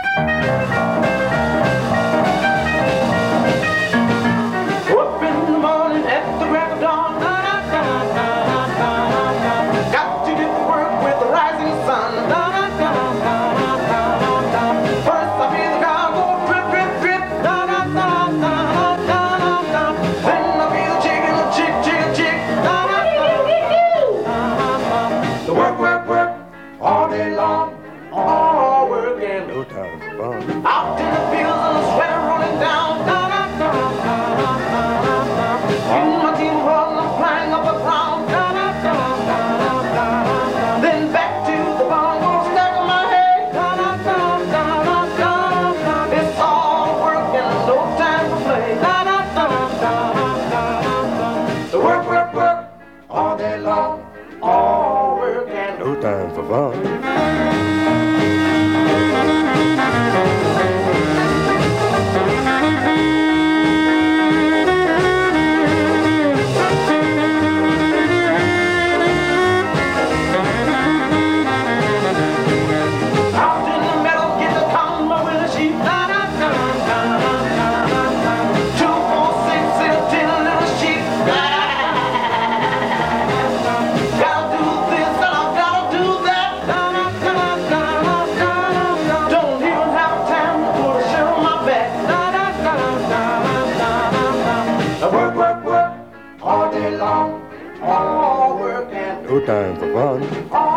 Up in the morning at the crack of dawn. Got to get to work with the rising sun. First I feel the car go drip, drip, drip. Then I feel the chicken, the chick, chicken, chick. The work, work, work all day long. All work and no time for fun. Out in the fields and the sweat rolling down. In my team run, I'm flying up the ground. Then back to the barn, gonna stack on my head. It's all work and no time for play. The work, work, work all day long. All work and no time for fun. Out in the meadow, get the combo with the sheep. 2, 4, 6, 10 little sheep. Gotta do this and I gotta do that. Don't even have time to put a shirt on my back. I work, work, work all day long. All work and no time for fun.